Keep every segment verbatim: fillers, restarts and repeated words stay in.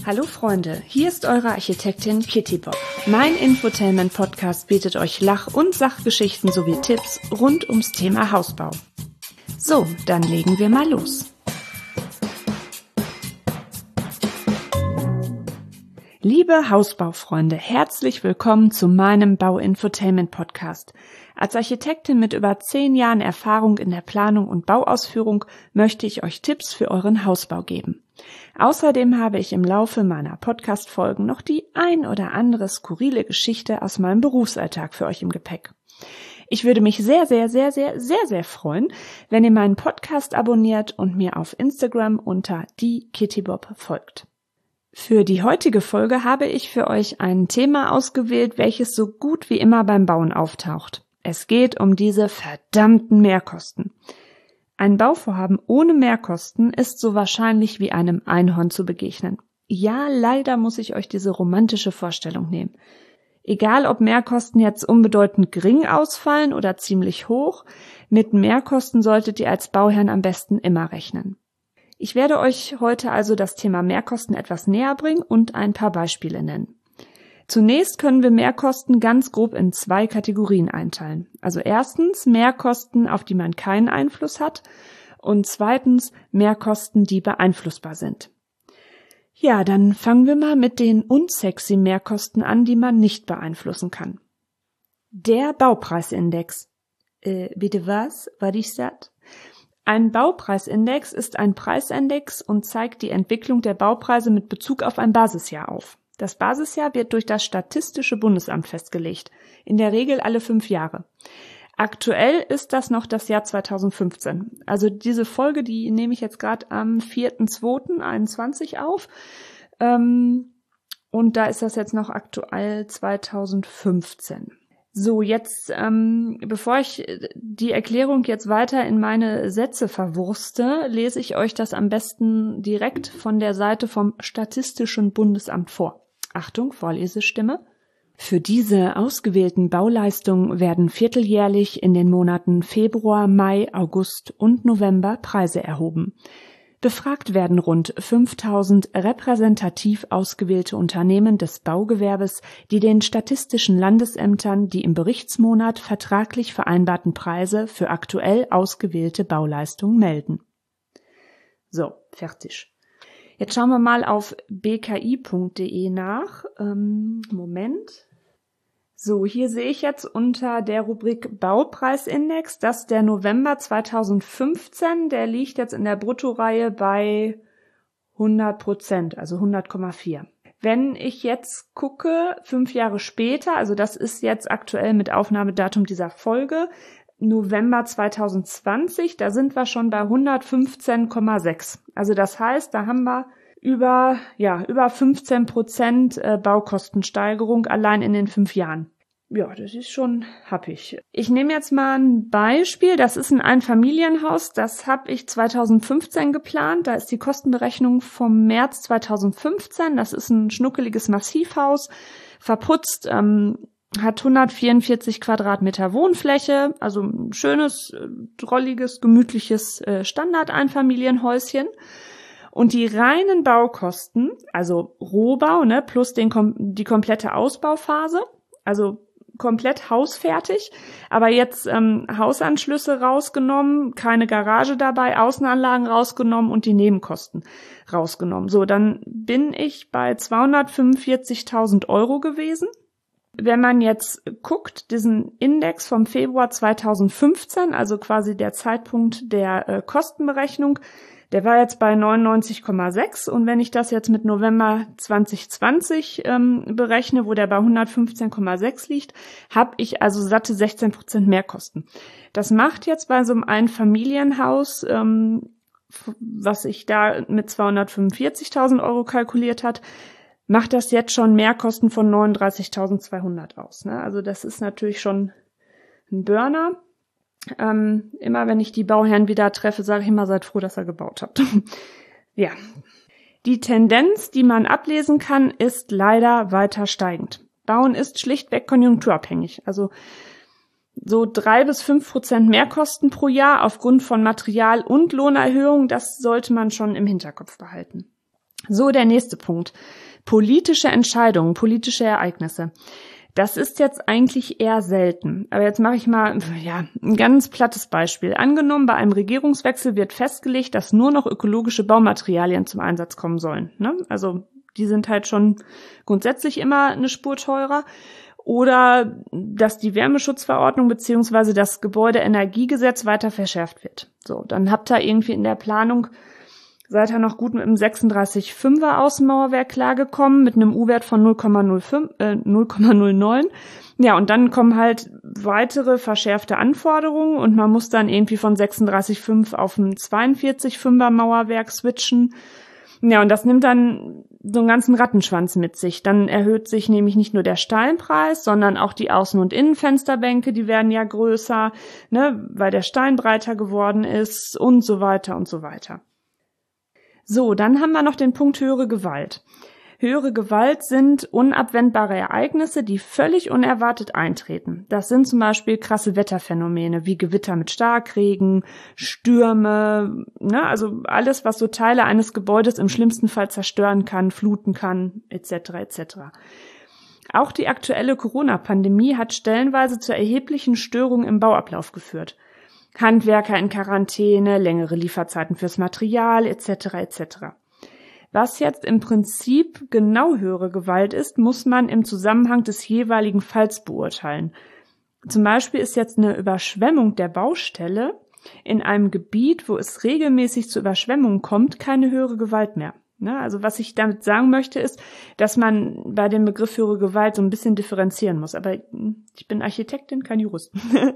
Hallo Freunde, hier ist eure Architektin Kitty Bob. Mein Infotainment-Podcast bietet euch Lach- und Sachgeschichten sowie Tipps rund ums Thema Hausbau. So, dann legen wir mal los. Liebe Hausbaufreunde, herzlich willkommen zu meinem Bau-Infotainment-Podcast. Als Architektin mit über zehn Jahren Erfahrung in der Planung und Bauausführung möchte ich euch Tipps für euren Hausbau geben. Außerdem habe ich im Laufe meiner Podcast-Folgen noch die ein oder andere skurrile Geschichte aus meinem Berufsalltag für euch im Gepäck. Ich würde mich sehr, sehr, sehr, sehr, sehr, sehr freuen, wenn ihr meinen Podcast abonniert und mir auf Instagram unter die Kitty Bob folgt. Für die heutige Folge habe ich für euch ein Thema ausgewählt, welches so gut wie immer beim Bauen auftaucht. Es geht um diese verdammten Mehrkosten. Ein Bauvorhaben ohne Mehrkosten ist so wahrscheinlich wie einem Einhorn zu begegnen. Ja, leider muss ich euch diese romantische Vorstellung nehmen. Egal, ob Mehrkosten jetzt unbedeutend gering ausfallen oder ziemlich hoch, mit Mehrkosten solltet ihr als Bauherrn am besten immer rechnen. Ich werde euch heute also das Thema Mehrkosten etwas näher bringen und ein paar Beispiele nennen. Zunächst können wir Mehrkosten ganz grob in zwei Kategorien einteilen. Also erstens Mehrkosten, auf die man keinen Einfluss hat, und zweitens Mehrkosten, die beeinflussbar sind. Ja, dann fangen wir mal mit den unsexy Mehrkosten an, die man nicht beeinflussen kann. Der Baupreisindex. Äh, bitte was? Was ist das? Ein Baupreisindex ist ein Preisindex und zeigt die Entwicklung der Baupreise mit Bezug auf ein Basisjahr auf. Das Basisjahr wird durch das Statistische Bundesamt festgelegt, in der Regel alle fünf Jahre. Aktuell ist das noch das Jahr zweitausendfünfzehn. Also diese Folge, die nehme ich jetzt gerade am vierten zweiten einundzwanzig auf. Ähm, und da ist das jetzt noch aktuell zweitausendfünfzehn. So, jetzt, ähm, bevor ich die Erklärung jetzt weiter in meine Sätze verwurste, lese ich euch das am besten direkt von der Seite vom Statistischen Bundesamt vor. Achtung, Vorlesestimme. Für diese ausgewählten Bauleistungen werden vierteljährlich in den Monaten Februar, Mai, August und November Preise erhoben. Befragt werden rund fünftausend repräsentativ ausgewählte Unternehmen des Baugewerbes, die den statistischen Landesämtern die im Berichtsmonat vertraglich vereinbarten Preise für aktuell ausgewählte Bauleistungen melden. So, fertig. Jetzt schauen wir mal auf b k i punkt d e nach. Ähm, Moment. So, hier sehe ich jetzt unter der Rubrik Baupreisindex, dass der November zweitausendfünfzehn, der liegt jetzt in der Bruttoreihe bei hundert Prozent, also hundert Komma vier. Wenn ich jetzt gucke, fünf Jahre später, also das ist jetzt aktuell mit Aufnahmedatum dieser Folge, November zweitausendzwanzig, da sind wir schon bei hundertfünfzehn Komma sechs. Also das heißt, da haben wir über, ja, über fünfzehn Prozent Baukostensteigerung allein in den fünf Jahren. Ja, das ist schon happig. Ich nehme jetzt mal ein Beispiel. Das ist ein Einfamilienhaus. Das habe ich zweitausendfünfzehn geplant. Da ist die Kostenberechnung vom März zweitausendfünfzehn. Das ist ein schnuckeliges Massivhaus, verputzt, ähm, hat hundertvierundvierzig Quadratmeter Wohnfläche, also ein schönes, drolliges, gemütliches äh, Standard-Einfamilienhäuschen. Und die reinen Baukosten, also Rohbau, ne, plus den, die komplette Ausbauphase, also komplett hausfertig, aber jetzt ähm, Hausanschlüsse rausgenommen, keine Garage dabei, Außenanlagen rausgenommen und die Nebenkosten rausgenommen. So, dann bin ich bei zweihundertfünfundvierzigtausend Euro gewesen. Wenn man jetzt guckt, diesen Index vom Februar zweitausendfünfzehn, also quasi der Zeitpunkt der äh, Kostenberechnung, der war jetzt bei neunundneunzig Komma sechs, und wenn ich das jetzt mit November zweitausendzwanzig ähm, berechne, wo der bei hundertfünfzehn Komma sechs liegt, habe ich also satte sechzehn Prozent Mehrkosten. Das macht jetzt bei so einem Einfamilienhaus, ähm, was ich da mit zweihundertfünfundvierzigtausend Euro kalkuliert hat, macht das jetzt schon Mehrkosten von neununddreißigtausendzweihundert aus. Ne? Also das ist natürlich schon ein Burner. Ähm, immer wenn ich die Bauherren wieder treffe, sage ich immer, seid froh, dass ihr gebaut habt. Ja. Die Tendenz, die man ablesen kann, ist leider weiter steigend. Bauen ist schlichtweg konjunkturabhängig. Also so drei bis fünf Prozent Mehrkosten pro Jahr aufgrund von Material- und Lohnerhöhungen, das sollte man schon im Hinterkopf behalten. So, der nächste Punkt. Politische Entscheidungen, politische Ereignisse. Das ist jetzt eigentlich eher selten. Aber jetzt mache ich mal ja, ein ganz plattes Beispiel. Angenommen, bei einem Regierungswechsel wird festgelegt, dass nur noch ökologische Baumaterialien zum Einsatz kommen sollen. Ne? Also die sind halt schon grundsätzlich immer eine Spur teurer. Oder dass die Wärmeschutzverordnung beziehungsweise das Gebäudeenergiegesetz weiter verschärft wird. So, dann habt ihr irgendwie in der Planung, seid ihr noch gut mit einem sechsunddreißig Komma fünfer Außenmauerwerk klargekommen, mit einem U-Wert von null Komma null fünf, äh, null Komma null neun. Ja, und dann kommen halt weitere verschärfte Anforderungen und man muss dann irgendwie von sechsunddreißig Komma fünf auf ein zweiundvierzig Komma fünfer Mauerwerk switchen. Ja, und das nimmt dann so einen ganzen Rattenschwanz mit sich. Dann erhöht sich nämlich nicht nur der Steinpreis, sondern auch die Außen- und Innenfensterbänke, die werden ja größer, ne, weil der Stein breiter geworden ist und so weiter und so weiter. So, dann haben wir noch den Punkt höhere Gewalt. Höhere Gewalt sind unabwendbare Ereignisse, die völlig unerwartet eintreten. Das sind zum Beispiel krasse Wetterphänomene wie Gewitter mit Starkregen, Stürme, ne, also alles, was so Teile eines Gebäudes im schlimmsten Fall zerstören kann, fluten kann, et cetera et cetera. Auch die aktuelle Corona-Pandemie hat stellenweise zu erheblichen Störungen im Bauablauf geführt. Handwerker in Quarantäne, längere Lieferzeiten fürs Material, et cetera et cetera. Was jetzt im Prinzip genau höhere Gewalt ist, muss man im Zusammenhang des jeweiligen Falls beurteilen. Zum Beispiel ist jetzt eine Überschwemmung der Baustelle in einem Gebiet, wo es regelmäßig zu Überschwemmungen kommt, keine höhere Gewalt mehr. Also was ich damit sagen möchte, ist, dass man bei dem Begriff höhere Gewalt so ein bisschen differenzieren muss. Aber ich bin Architektin, kein Jurist.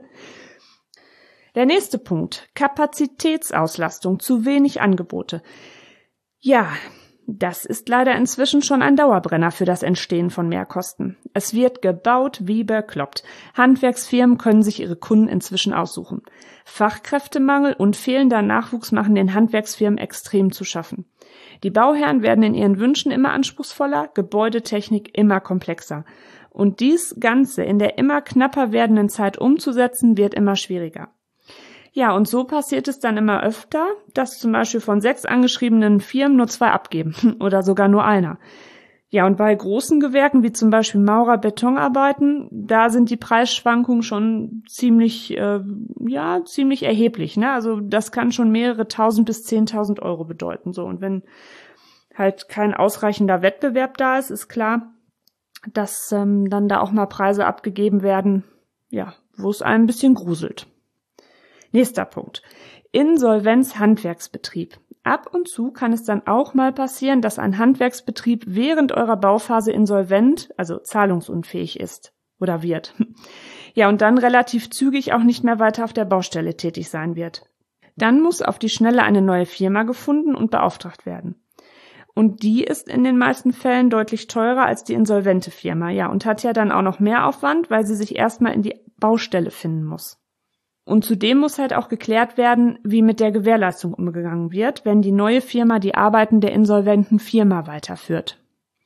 Der nächste Punkt, Kapazitätsauslastung, zu wenig Angebote. Ja, das ist leider inzwischen schon ein Dauerbrenner für das Entstehen von Mehrkosten. Es wird gebaut wie bekloppt. Handwerksfirmen können sich ihre Kunden inzwischen aussuchen. Fachkräftemangel und fehlender Nachwuchs machen den Handwerksfirmen extrem zu schaffen. Die Bauherren werden in ihren Wünschen immer anspruchsvoller, Gebäudetechnik immer komplexer. Und dies Ganze in der immer knapper werdenden Zeit umzusetzen, wird immer schwieriger. Ja, und so passiert es dann immer öfter, dass zum Beispiel von sechs angeschriebenen Firmen nur zwei abgeben oder sogar nur einer. Ja, und bei großen Gewerken wie zum Beispiel Maurer, Betonarbeiten, da sind die Preisschwankungen schon ziemlich, äh, ja, ziemlich erheblich. Ne? Also das kann schon mehrere tausend bis zehntausend Euro bedeuten. So, und wenn halt kein ausreichender Wettbewerb da ist, ist klar, dass ähm, dann da auch mal Preise abgegeben werden, ja, wo es einem ein bisschen gruselt. Nächster Punkt. Insolvenz-Handwerksbetrieb. Ab und zu kann es dann auch mal passieren, dass ein Handwerksbetrieb während eurer Bauphase insolvent, also zahlungsunfähig ist oder wird. Ja, und dann relativ zügig auch nicht mehr weiter auf der Baustelle tätig sein wird. Dann muss auf die Schnelle eine neue Firma gefunden und beauftragt werden. Und die ist in den meisten Fällen deutlich teurer als die insolvente Firma, ja, und hat ja dann auch noch mehr Aufwand, weil sie sich erstmal in die Baustelle finden muss. Und zudem muss halt auch geklärt werden, wie mit der Gewährleistung umgegangen wird, wenn die neue Firma die Arbeiten der insolventen Firma weiterführt.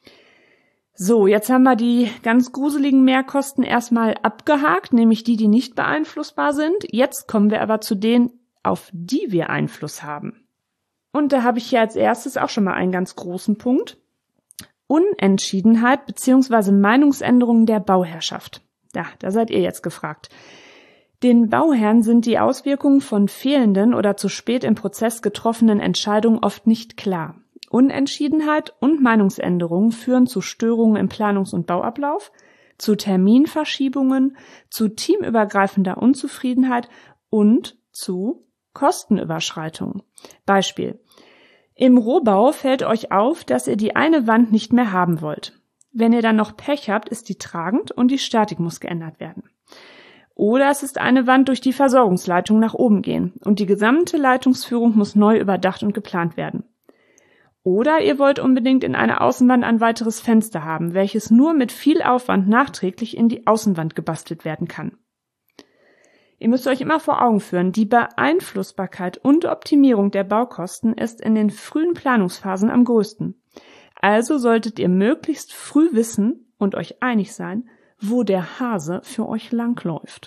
So, jetzt haben wir die ganz gruseligen Mehrkosten erstmal abgehakt, nämlich die, die nicht beeinflussbar sind. Jetzt kommen wir aber zu denen, auf die wir Einfluss haben. Und da habe ich hier als erstes auch schon mal einen ganz großen Punkt. Unentschiedenheit bzw. Meinungsänderungen der Bauherrschaft. Ja, da seid ihr jetzt gefragt. Den Bauherren sind die Auswirkungen von fehlenden oder zu spät im Prozess getroffenen Entscheidungen oft nicht klar. Unentschiedenheit und Meinungsänderungen führen zu Störungen im Planungs- und Bauablauf, zu Terminverschiebungen, zu teamübergreifender Unzufriedenheit und zu Kostenüberschreitungen. Beispiel: Im Rohbau fällt euch auf, dass ihr die eine Wand nicht mehr haben wollt. Wenn ihr dann noch Pech habt, ist die tragend und die Statik muss geändert werden. Oder es ist eine Wand, durch die Versorgungsleitung nach oben gehen und die gesamte Leitungsführung muss neu überdacht und geplant werden. Oder ihr wollt unbedingt in eine Außenwand ein weiteres Fenster haben, welches nur mit viel Aufwand nachträglich in die Außenwand gebastelt werden kann. Ihr müsst euch immer vor Augen führen, die Beeinflussbarkeit und Optimierung der Baukosten ist in den frühen Planungsphasen am größten. Also solltet ihr möglichst früh wissen und euch einig sein, wo der Hase für euch langläuft.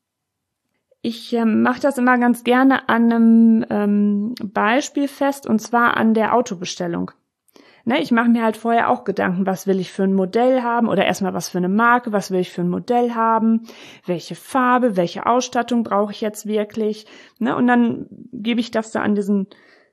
Ich äh, mache das immer ganz gerne an einem ähm, Beispiel fest, und zwar an der Autobestellung. Ne, ich mache mir halt vorher auch Gedanken, was will ich für ein Modell haben oder erstmal was für eine Marke, was will ich für ein Modell haben, welche Farbe, welche Ausstattung brauche ich jetzt wirklich. Ne, und dann gebe ich das da an diesen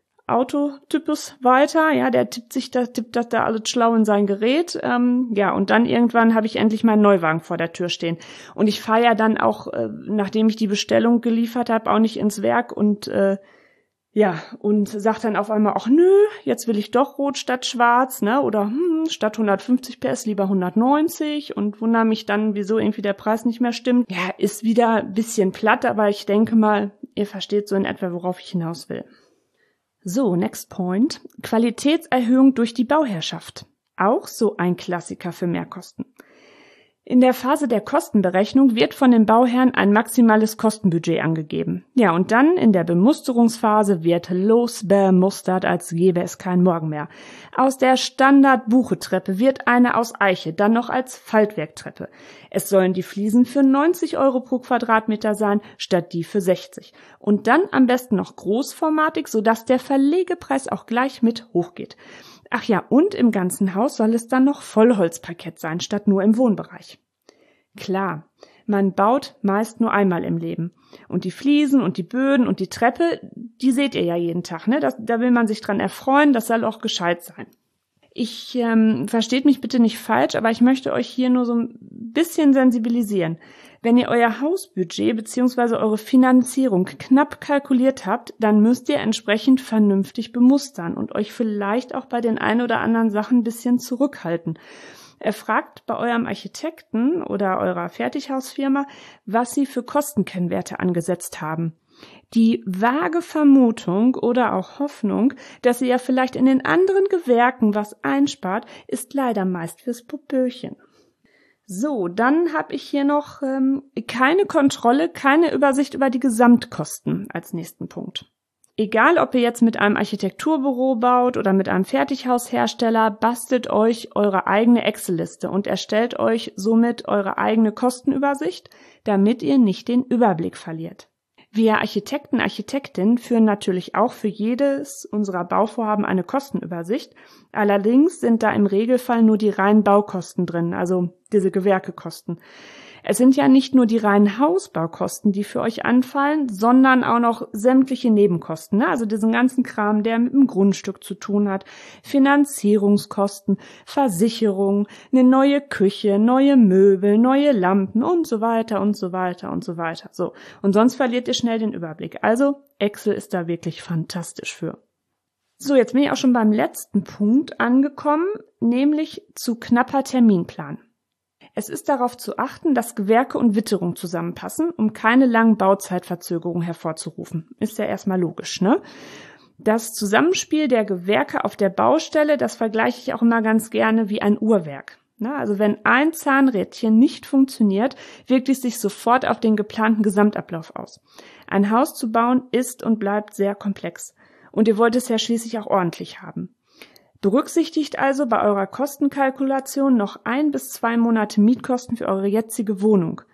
Autotypus weiter, ja, der tippt sich da, tippt das da alles schlau in sein Gerät, ähm, ja, und dann irgendwann habe ich endlich meinen Neuwagen vor der Tür stehen. Und ich fahre ja dann auch, äh, nachdem ich die Bestellung geliefert habe, auch nicht ins Werk und äh, ja, und sag dann auf einmal, ach nö, jetzt will ich doch rot statt schwarz, ne, oder hm, statt hundertfünfzig P S lieber hundertneunzig und wundere mich dann, wieso irgendwie der Preis nicht mehr stimmt. Ja, ist wieder ein bisschen platt, aber ich denke mal, ihr versteht so in etwa, worauf ich hinaus will. So, next point. Qualitätserhöhung durch die Bauherrschaft. Auch so ein Klassiker für Mehrkosten. In der Phase der Kostenberechnung wird von den Bauherren ein maximales Kostenbudget angegeben. Ja, und dann in der Bemusterungsphase wird losbemustert, als gäbe es keinen Morgen mehr. Aus der Standard-Buchetreppe wird eine aus Eiche, dann noch als Faltwerktreppe. Es sollen die Fliesen für neunzig Euro pro Quadratmeter sein, statt die für sechzig. Und dann am besten noch großformatig, sodass der Verlegepreis auch gleich mit hochgeht. Ach ja, und im ganzen Haus soll es dann noch Vollholzparkett sein, statt nur im Wohnbereich. Klar, man baut meist nur einmal im Leben. Und die Fliesen und die Böden und die Treppe, die seht ihr ja jeden Tag, ne? Das, da will man sich dran erfreuen, das soll auch gescheit sein. Ich, ähm, versteht mich bitte nicht falsch, aber ich möchte euch hier nur so ein bisschen sensibilisieren. Wenn ihr euer Hausbudget bzw. eure Finanzierung knapp kalkuliert habt, dann müsst ihr entsprechend vernünftig bemustern und euch vielleicht auch bei den ein oder anderen Sachen ein bisschen zurückhalten. Fragt bei eurem Architekten oder eurer Fertighausfirma, was sie für Kostenkennwerte angesetzt haben. Die vage Vermutung oder auch Hoffnung, dass ihr ja vielleicht in den anderen Gewerken was einspart, ist leider meist fürs Popöchen. So, dann habe ich hier noch ähm, keine Kontrolle, keine Übersicht über die Gesamtkosten als nächsten Punkt. Egal, ob ihr jetzt mit einem Architekturbüro baut oder mit einem Fertighaushersteller, bastelt euch eure eigene Excel-Liste und erstellt euch somit eure eigene Kostenübersicht, damit ihr nicht den Überblick verliert. Wir Architekten, Architektinnen führen natürlich auch für jedes unserer Bauvorhaben eine Kostenübersicht. Allerdings sind da im Regelfall nur die reinen Baukosten drin, also diese Gewerkekosten. Es sind ja nicht nur die reinen Hausbaukosten, die für euch anfallen, sondern auch noch sämtliche Nebenkosten, ne? Also diesen ganzen Kram, der mit dem Grundstück zu tun hat, Finanzierungskosten, Versicherung, eine neue Küche, neue Möbel, neue Lampen und so weiter und so weiter und so weiter. So, und sonst verliert ihr schnell den Überblick. Also Excel ist da wirklich fantastisch für. So, jetzt bin ich auch schon beim letzten Punkt angekommen, nämlich zu knapper Terminplan. Es ist darauf zu achten, dass Gewerke und Witterung zusammenpassen, um keine langen Bauzeitverzögerungen hervorzurufen. Ist ja erstmal logisch, ne? Das Zusammenspiel der Gewerke auf der Baustelle, das vergleiche ich auch immer ganz gerne wie ein Uhrwerk. Ne? Also wenn ein Zahnrädchen nicht funktioniert, wirkt es sich sofort auf den geplanten Gesamtablauf aus. Ein Haus zu bauen ist und bleibt sehr komplex. Und ihr wollt es ja schließlich auch ordentlich haben. Berücksichtigt also bei eurer Kostenkalkulation noch ein bis zwei Monate Mietkosten für eure jetzige Wohnung.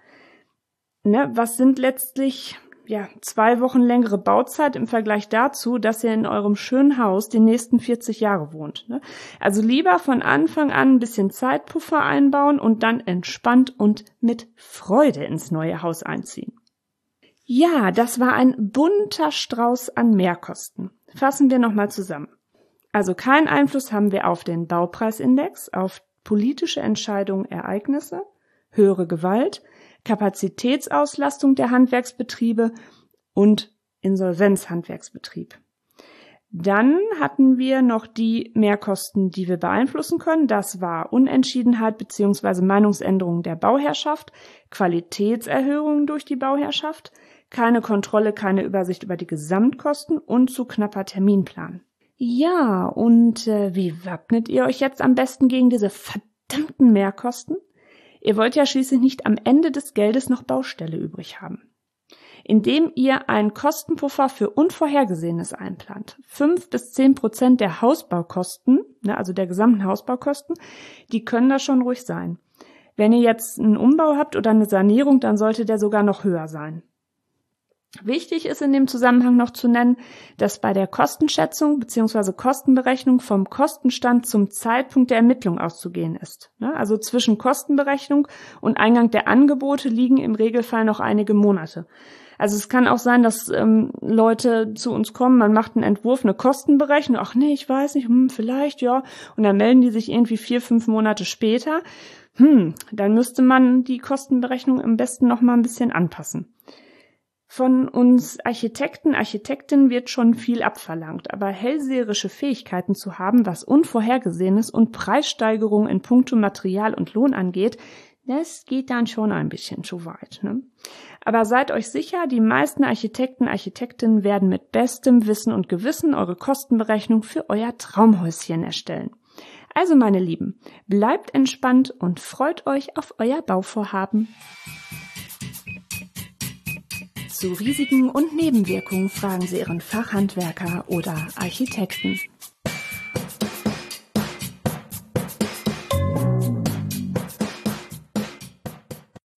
Ne, was sind letztlich ja zwei Wochen längere Bauzeit im Vergleich dazu, dass ihr in eurem schönen Haus die nächsten vierzig Jahre wohnt. Ne? Also lieber von Anfang an ein bisschen Zeitpuffer einbauen und dann entspannt und mit Freude ins neue Haus einziehen. Ja, das war ein bunter Strauß an Mehrkosten. Fassen wir nochmal zusammen. Also keinen Einfluss haben wir auf den Baupreisindex, auf politische Entscheidungen, Ereignisse, höhere Gewalt, Kapazitätsauslastung der Handwerksbetriebe und Insolvenzhandwerksbetrieb. Dann hatten wir noch die Mehrkosten, die wir beeinflussen können. Das war Unentschiedenheit bzw. Meinungsänderung der Bauherrschaft, Qualitätserhöhungen durch die Bauherrschaft, keine Kontrolle, keine Übersicht über die Gesamtkosten und zu knapper Terminplan. Ja, und äh, wie wappnet ihr euch jetzt am besten gegen diese verdammten Mehrkosten? Ihr wollt ja schließlich nicht am Ende des Geldes noch Baustelle übrig haben. Indem ihr einen Kostenpuffer für Unvorhergesehenes einplant. Fünf bis zehn Prozent der Hausbaukosten, ne, also der gesamten Hausbaukosten, die können da schon ruhig sein. Wenn ihr jetzt einen Umbau habt oder eine Sanierung, dann sollte der sogar noch höher sein. Wichtig ist in dem Zusammenhang noch zu nennen, dass bei der Kostenschätzung bzw. Kostenberechnung vom Kostenstand zum Zeitpunkt der Ermittlung auszugehen ist. Also zwischen Kostenberechnung und Eingang der Angebote liegen im Regelfall noch einige Monate. Also es kann auch sein, dass ähm, Leute zu uns kommen, man macht einen Entwurf, eine Kostenberechnung, ach nee, ich weiß nicht, hm, vielleicht, ja, und dann melden die sich irgendwie vier, fünf Monate später. Hm, dann müsste man die Kostenberechnung am besten noch mal ein bisschen anpassen. Von uns Architekten, Architektinnen wird schon viel abverlangt, aber hellseherische Fähigkeiten zu haben, was Unvorhergesehenes und Preissteigerungen in puncto Material und Lohn angeht, das geht dann schon ein bisschen zu weit, ne? Aber seid euch sicher, die meisten Architekten, Architektinnen werden mit bestem Wissen und Gewissen eure Kostenberechnung für euer Traumhäuschen erstellen. Also meine Lieben, bleibt entspannt und freut euch auf euer Bauvorhaben. Zu Risiken und Nebenwirkungen fragen Sie Ihren Fachhandwerker oder Architekten.